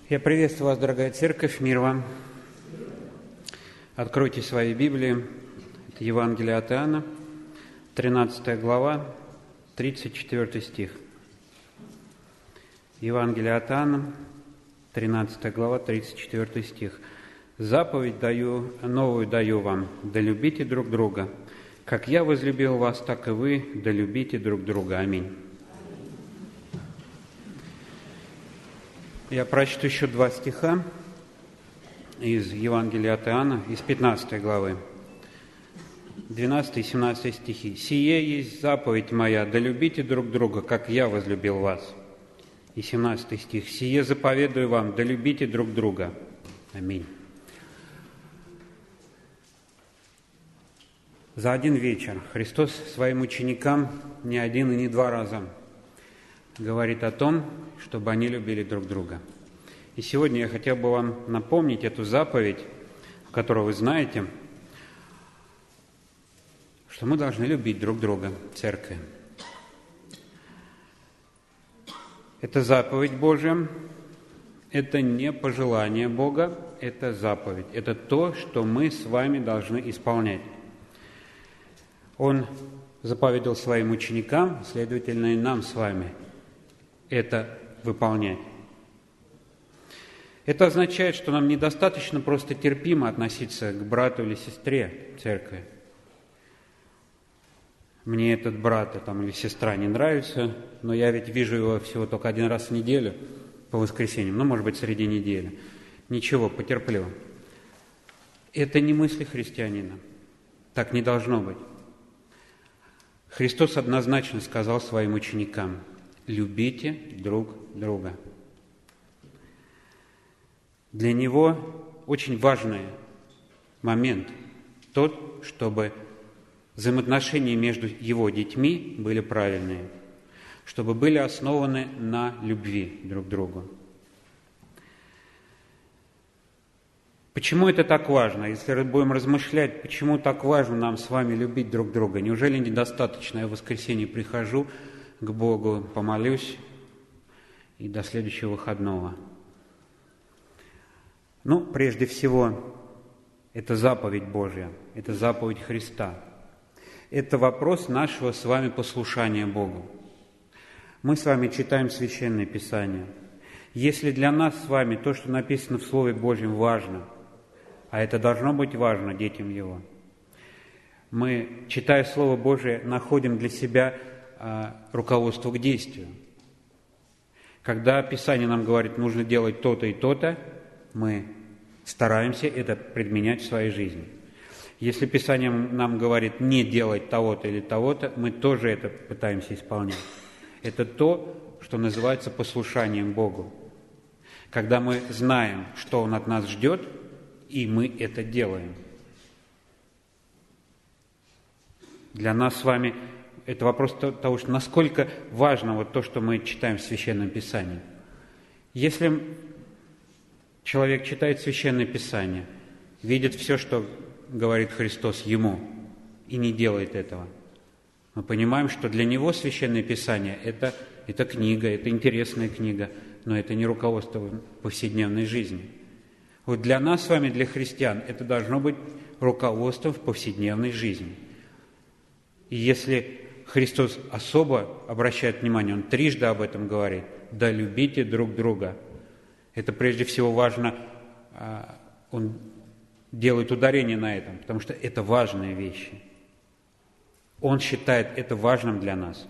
Я приветствую вас, дорогая церковь, мир вам. Откройте свои Библии. Это Евангелие от Иоанна, 13 глава, 34 стих. Евангелие от Иоанна, 13 глава, 34 стих. «Заповедь новую даю вам, да любите друг друга. Как я возлюбил вас, так и вы, да любите друг друга. Аминь». Я прочту еще два стиха из Евангелия от Иоанна, из 15 главы, 12 и 17 стихи. «Сие есть заповедь моя, да любите друг друга, как я возлюбил вас». И 17 стих. «Сие заповедую вам, да любите друг друга». Аминь. За один вечер Христос своим ученикам не один и не два раза говорит о том, чтобы они любили друг друга. И сегодня я хотел бы вам напомнить эту заповедь, которую вы знаете, что мы должны любить друг друга в церкви. Это заповедь Божья, это не пожелание Бога, это заповедь. Это то, что мы с вами должны исполнять. Он заповедал своим ученикам, следовательно, и нам с вами это выполнять. Это означает, что нам недостаточно просто терпимо относиться к брату или сестре в церкви. Мне этот брат или сестра не нравится, но я ведь вижу его всего только один раз в неделю по воскресеньям, может быть, среди недели. Ничего, потерплю. Это не мысли христианина. Так не должно быть. Христос однозначно сказал своим ученикам: любите друг друга. Для Него очень важный момент тот, чтобы взаимоотношения между Его детьми были правильные, чтобы были основаны на любви друг к другу. Почему это так важно? Если будем размышлять, почему так важно нам с вами любить друг друга? Неужели недостаточно? Я в воскресенье прихожу к Богу, помолюсь, и до следующего выходного. Прежде всего, это заповедь Божья, это заповедь Христа. Это вопрос нашего с вами послушания Богу. Мы с вами читаем Священное Писание. Если для нас с вами то, что написано в Слове Божьем, важно, а это должно быть важно детям Его, мы, читая Слово Божие, находим для себя руководство к действию. Когда Писание нам говорит, нужно делать то-то и то-то, мы стараемся это применять в своей жизни. Если Писание нам говорит не делать того-то или того-то, мы тоже это пытаемся исполнять. Это то, что называется послушанием Богу. Когда мы знаем, что Он от нас ждет, и мы это делаем. Для нас с вами это вопрос того, что насколько важно то, что мы читаем в Священном Писании. Если человек читает Священное Писание, видит все, что говорит Христос ему, и не делает этого, мы понимаем, что для него Священное Писание – это книга, это интересная книга, но это не руководство в повседневной жизни. Вот для нас с вами, для христиан, это должно быть руководством в повседневной жизни. И если Христос особо обращает внимание, Он трижды об этом говорит: «Да любите друг друга». Это прежде всего важно, Он делает ударение на этом, потому что это важные вещи. Он считает это важным для нас.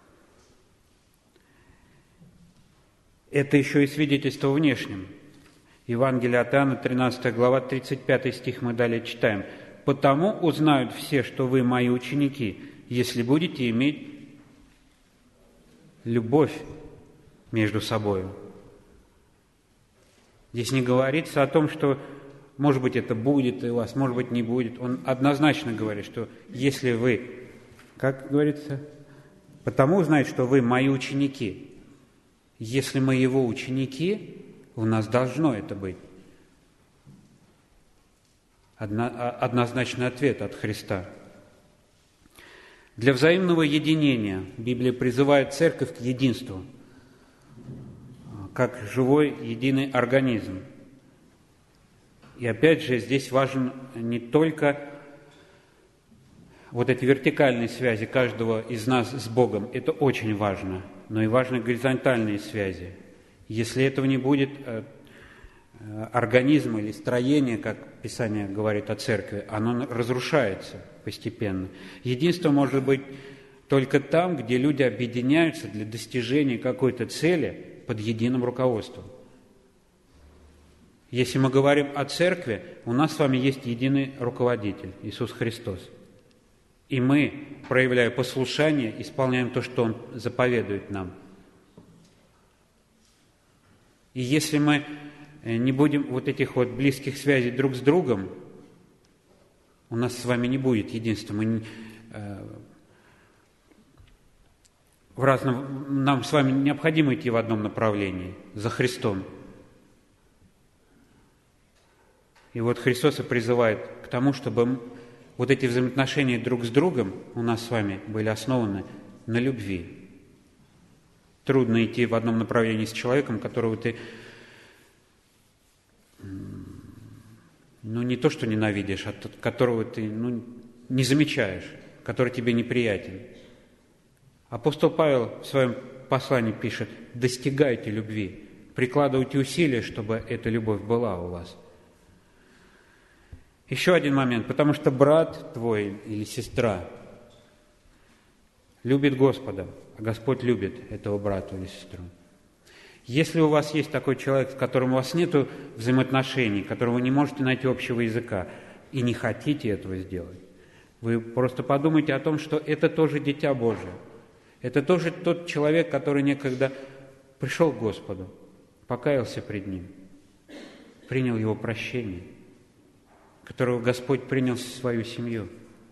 Это еще и свидетельство внешним. Евангелие от Иоанна, 13 глава, 35 стих мы далее читаем. «Потому узнают все, что вы мои ученики, если будете иметь любовь между собою». Здесь не говорится о том, что, может быть, это будет у вас, может быть, не будет. Он однозначно говорит, что если вы, как говорится, «потому узнают, что вы мои ученики». Если мы Его ученики, у нас должно это быть. Однозначный ответ от Христа. Для взаимного единения Библия призывает церковь к единству. как живой единый организм. И опять же, здесь важен не только вот эти вертикальные связи каждого из нас с Богом, это очень важно, но и важны горизонтальные связи. Если этого не будет, организм или строение, как Писание говорит о церкви, оно разрушается постепенно. Единство может быть только там, где люди объединяются для достижения какой-то цели под единым руководством. Если мы говорим о церкви, у нас с вами есть единый руководитель, Иисус Христос. И мы, проявляя послушание, исполняем то, что Он заповедует нам. И если мы не будем вот этих вот близких связей друг с другом, у нас с вами не будет единства. Нам с вами необходимо идти в одном направлении, за Христом. И вот Христос и призывает к тому, чтобы вот эти взаимоотношения друг с другом у нас с вами были основаны на любви. Трудно идти в одном направлении с человеком, которого ты, не то что ненавидишь, а которого ты не замечаешь, который тебе неприятен. Апостол Павел в своем послании пишет: достигайте любви, прикладывайте усилия, чтобы эта любовь была у вас. Еще один момент, потому что брат твой или сестра любит Господа, а Господь любит этого брата или сестру. Если у вас есть такой человек, с которым у вас нет взаимоотношений, которого вы не можете найти общего языка, и не хотите этого сделать, вы просто подумайте о том, что это тоже дитя Божие. Это тоже тот человек, который некогда пришел к Господу, покаялся пред Ним, принял Его прощение, которого Господь принял в свою семью,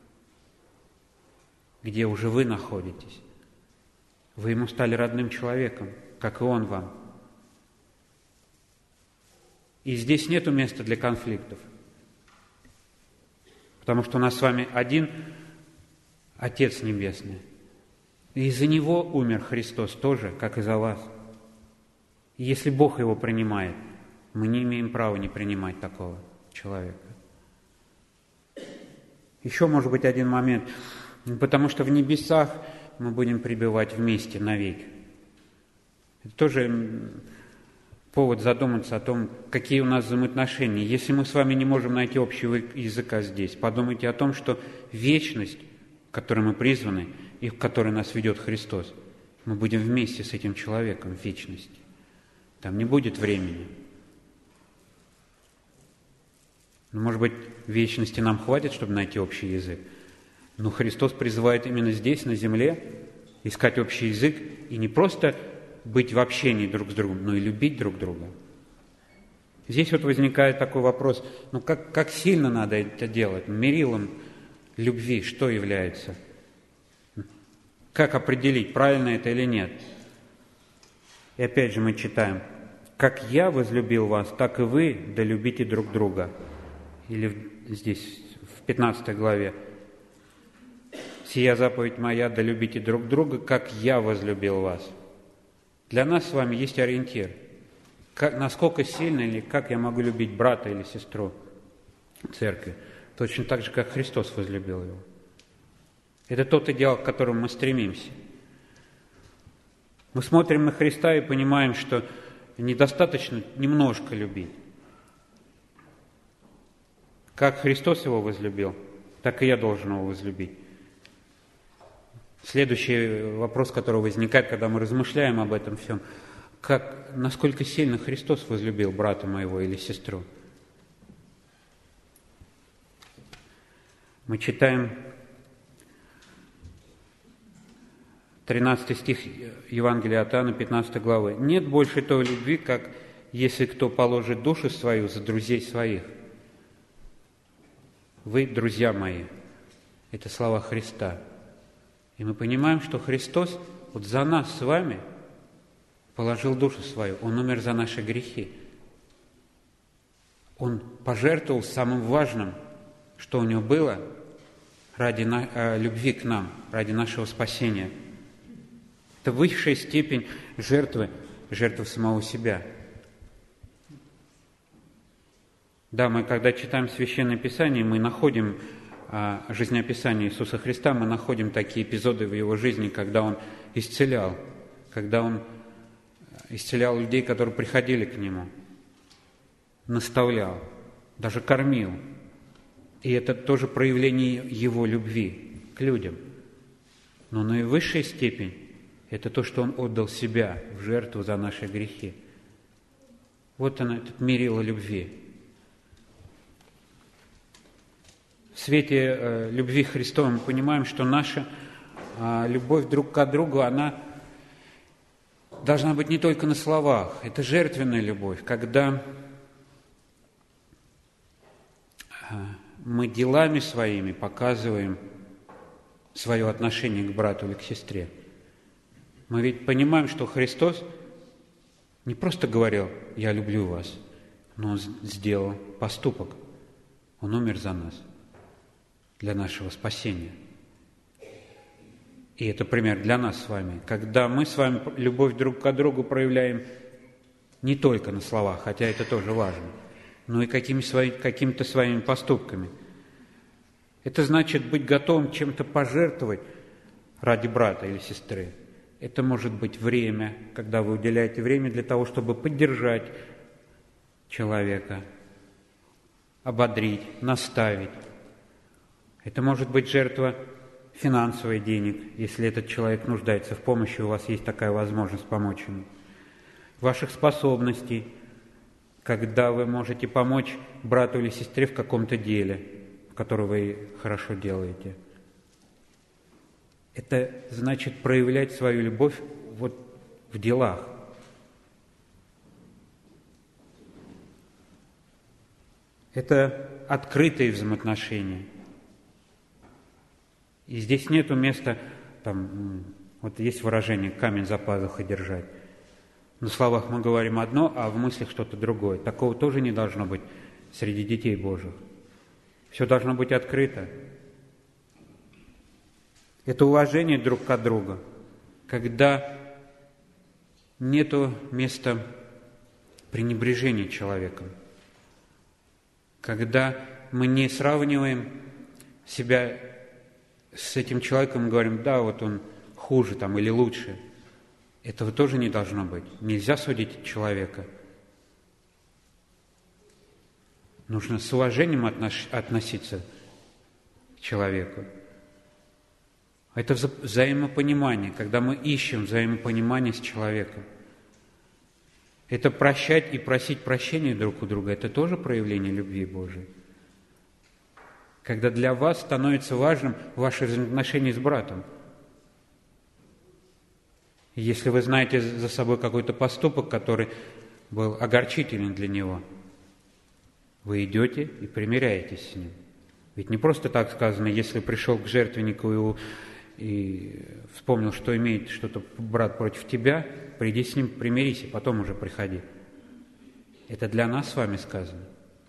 где уже вы находитесь. Вы Ему стали родным человеком, как и Он вам. И здесь нет места для конфликтов, потому что у нас с вами один Отец Небесный. И из-за Него умер Христос тоже, как и за вас. И если Бог Его принимает, мы не имеем права не принимать такого человека. Еще, может быть, один момент. Потому что в небесах мы будем пребывать вместе навеки. Это тоже повод задуматься о том, какие у нас взаимоотношения. Если мы с вами не можем найти общего языка здесь, подумайте о том, что вечность, к которой мы призваны, и в которой нас ведет Христос, мы будем вместе с этим человеком в вечности. Там не будет времени. Может быть, вечности нам хватит, чтобы найти общий язык. Но Христос призывает именно здесь, на земле, искать общий язык и не просто быть в общении друг с другом, но и любить друг друга. Здесь вот возникает такой вопрос, как сильно надо это делать? Мерилом любви что является? Как определить, правильно это или нет? И опять же мы читаем: «Как я возлюбил вас, так и вы долюбите друг друга». Или здесь, в 15 главе: «Сия заповедь моя, да любите друг друга, как я возлюбил вас». Для нас с вами есть ориентир. Насколько сильно или как я могу любить брата или сестру в церкви. Точно так же, как Христос возлюбил его. Это тот идеал, к которому мы стремимся. Мы смотрим на Христа и понимаем, что недостаточно немножко любить. Как Христос его возлюбил, так и я должен его возлюбить. Следующий вопрос, который возникает, когда мы размышляем об этом всем: насколько сильно Христос возлюбил брата моего или сестру? Мы читаем 13 стих Евангелия от Иоанна, 15 главы. «Нет больше той любви, как если кто положит душу свою за друзей своих». Вы, друзья мои, это слова Христа. И мы понимаем, что Христос вот за нас с вами положил душу свою. Он умер за наши грехи. Он пожертвовал самым важным, что у Него было, ради любви к нам, ради нашего спасения. Это высшая степень жертвы, жертва самого себя. Да, мы когда читаем Священное Писание, мы находим жизнеописание Иисуса Христа, мы находим такие эпизоды в Его жизни, когда Он исцелял людей, которые приходили к Нему, наставлял, даже кормил. И это тоже проявление Его любви к людям. Но наивысшая степень – это то, что Он отдал себя в жертву за наши грехи. Вот она, этот мерило любви. В свете любви Христовой мы понимаем, что наша любовь друг к другу, она должна быть не только на словах. Это жертвенная любовь, когда мы делами своими показываем свое отношение к брату или к сестре. Мы ведь понимаем, что Христос не просто говорил «я люблю вас», но Он сделал поступок. Он умер за нас, для нашего спасения. И это пример для нас с вами. Когда мы с вами любовь друг к другу проявляем не только на словах, хотя это тоже важно, но и какими-то своими поступками. Это значит быть готовым чем-то пожертвовать ради брата или сестры. Это может быть время, когда вы уделяете время для того, чтобы поддержать человека, ободрить, наставить. Это может быть жертва финансовой денег, если этот человек нуждается в помощи, у вас есть такая возможность помочь ему. Ваших способностей, когда вы можете помочь брату или сестре в каком-то деле, которое вы хорошо делаете. Это значит проявлять свою любовь вот в делах. Это открытые взаимоотношения. И здесь нету места, вот есть выражение «камень за пазухой держать». На словах мы говорим одно, а в мыслях что-то другое. Такого тоже не должно быть среди детей Божьих. Все должно быть открыто. Это уважение друг к другу, когда нету места пренебрежения человеком, когда мы не сравниваем себя с этим человеком и говорим, да, вот он хуже или лучше. Этого тоже не должно быть. Нельзя судить человека. Нужно с уважением относиться к человеку. Это взаимопонимание, когда мы ищем взаимопонимание с человеком. Это прощать и просить прощения друг у друга, это тоже проявление любви Божией. Когда для вас становится важным ваше взаимоотношение с братом. Если вы знаете за собой какой-то поступок, который был огорчителен для него, вы идете и примиряетесь с ним. Ведь не просто так сказано, если пришел к жертвеннику и вспомнил, что имеет что-то брат против тебя, приди с ним, примирись, и потом уже приходи. Это для нас с вами сказано.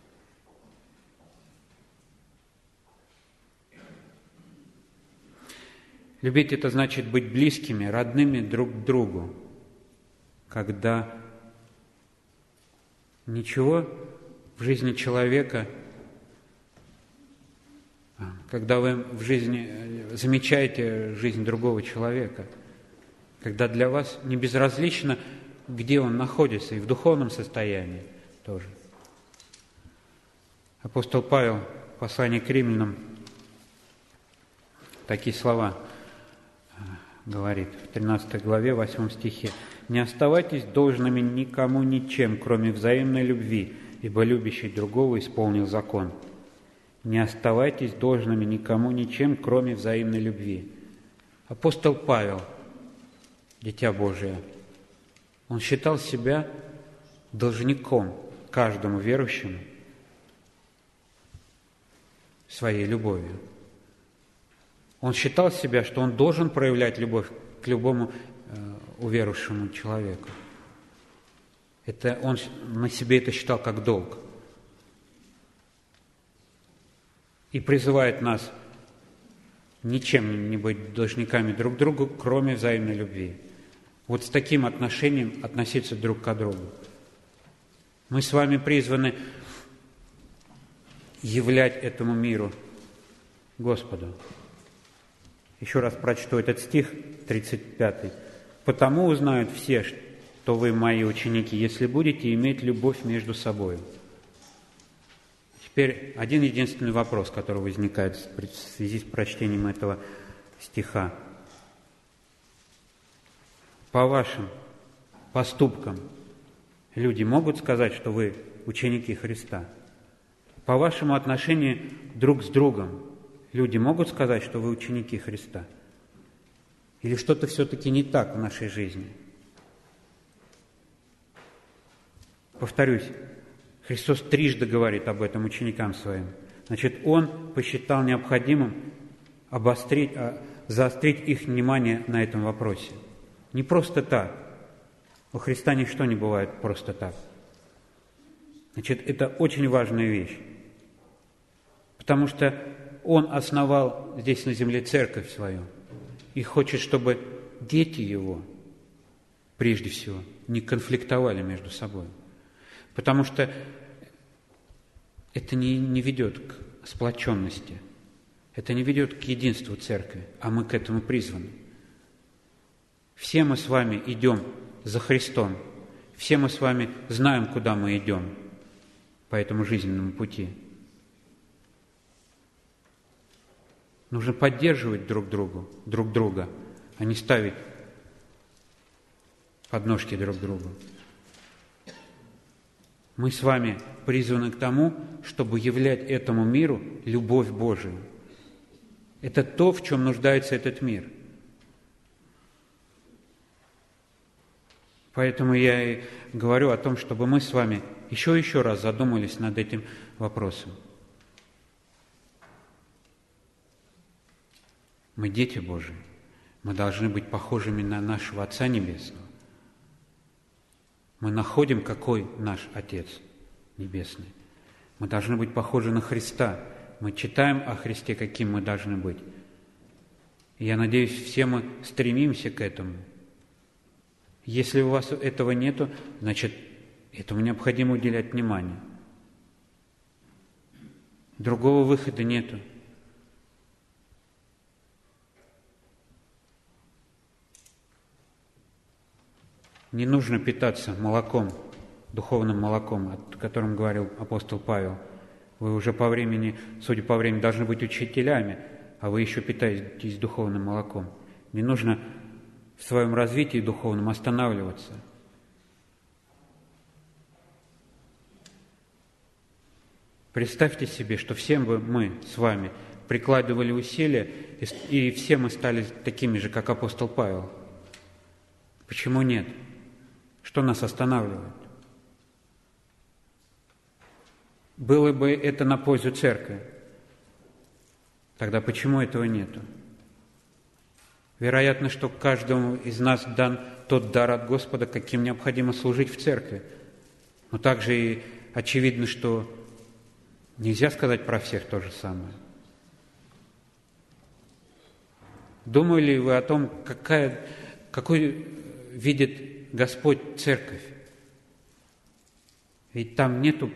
Любить – это значит быть близкими, родными друг к другу, когда ничего в жизни человека, когда вы в жизни замечаете жизнь другого человека, когда для вас не безразлично, где он находится, и в духовном состоянии тоже. Апостол Павел в послании к Римлянам такие слова говорит в 13 главе, 8 стихе. «Не оставайтесь должными никому ничем, кроме взаимной любви, ибо любящий другого исполнил закон». Не оставайтесь должными никому ничем, кроме взаимной любви. Апостол Павел, Дитя Божие, он считал себя должником каждому верующему своей любовью. Он считал себя, что он должен проявлять любовь к любому уверовавшему человеку. Он на себе это считал как долг. И призывает нас ничем не быть должниками друг другу, кроме взаимной любви. вот с таким отношением относиться друг к другу. Мы с вами призваны являть этому миру Господу. Еще раз прочту этот стих, 35. «Потому узнают все, что вы мои ученики, если будете иметь любовь между собой». Теперь один единственный вопрос, который возникает в связи с прочтением этого стиха. По вашим поступкам люди могут сказать, что вы ученики Христа? По вашему отношению друг с другом люди могут сказать, что вы ученики Христа? Или что-то все-таки не так в нашей жизни? Повторюсь, Христос трижды говорит об этом ученикам своим. Значит, Он посчитал необходимым заострить их внимание на этом вопросе. Не просто так. У Христа ничто не бывает просто так. Значит, это очень важная вещь. Потому что Он основал здесь на земле церковь свою и хочет, чтобы дети Его, прежде всего, не конфликтовали между собой. Потому что это не ведет к сплоченности, это не ведет к единству церкви, а мы к этому призваны. Все мы с вами идем за Христом, все мы с вами знаем, куда мы идем по этому жизненному пути. Нужно поддерживать друг друга, а не ставить подножки друг другу. Мы с вами призваны к тому, чтобы являть этому миру любовь Божию. Это то, в чем нуждается этот мир. Поэтому я и говорю о том, чтобы мы с вами еще раз задумались над этим вопросом. Мы дети Божии. Мы должны быть похожими на нашего Отца Небесного. Мы находим, какой наш Отец Небесный. Мы должны быть похожи на Христа. Мы читаем о Христе, каким мы должны быть. И я надеюсь, все мы стремимся к этому. Если у вас этого нету, значит, этому необходимо уделять внимание. Другого выхода нету. Не нужно питаться молоком, духовным молоком, о котором говорил апостол Павел. Вы уже по времени, судя по времени, должны быть учителями, а вы еще питаетесь духовным молоком. Не нужно в своем развитии духовном останавливаться. Представьте себе, что все бы мы с вами прикладывали усилия, и все мы стали такими же, как апостол Павел. Почему нет? Что нас останавливает? Было бы это на пользу церкви. Тогда почему этого нету? Вероятно, что каждому из нас дан тот дар от Господа, каким необходимо служить в церкви. Но также и очевидно, что нельзя сказать про всех то же самое. Думали ли вы о том, какой видит Господь церковь? Ведь там нету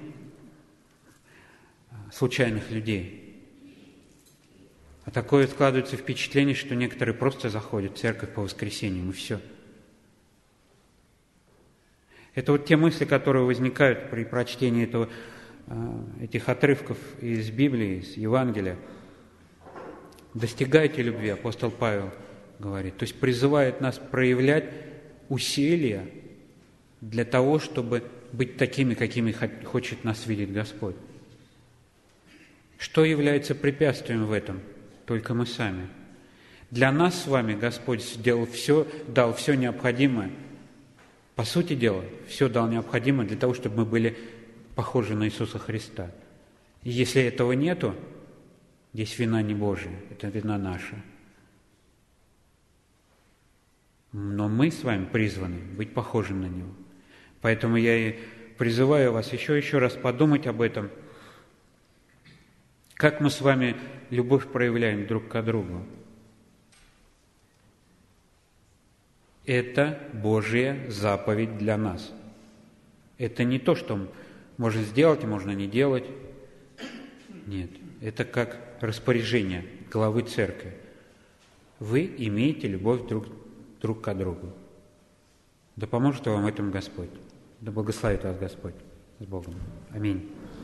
случайных людей. А такое складывается впечатление, что некоторые просто заходят в церковь по воскресеньям, и все. Это вот те мысли, которые возникают при прочтении этих отрывков из Библии, из Евангелия. Достигайте любви, апостол Павел говорит. То есть призывает нас проявлять усилия для того, чтобы быть такими, какими хочет нас видеть Господь. Что является препятствием в этом? Только мы сами. Для нас с вами Господь сделал все, дал все необходимое. По сути дела, все дал необходимое для того, чтобы мы были похожи на Иисуса Христа. И если этого нету, здесь вина не Божия, это вина наша. Но мы с вами призваны быть похожим на Него. Поэтому я и призываю вас еще раз подумать об этом. Как мы с вами любовь проявляем друг к другу? Это Божья заповедь для нас. Это не то, что можно сделать, можно не делать. Нет, это как распоряжение главы церкви. Вы имеете любовь друг к другу. Да поможет вам в этом Господь. Да благословит вас Господь. С Богом. Аминь.